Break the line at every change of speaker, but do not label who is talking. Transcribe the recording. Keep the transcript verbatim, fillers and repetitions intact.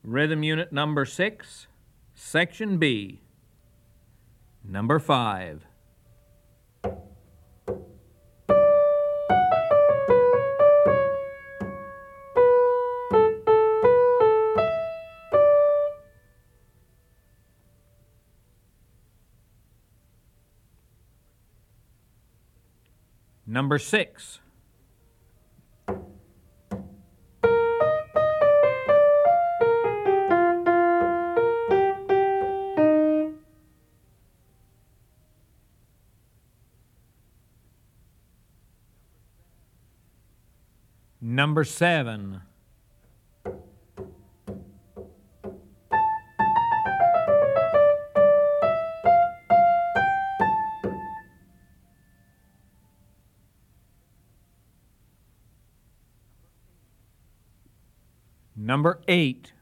Rhythm Unit Number six, Section B. Number five. Number six. Number seven. Number eight.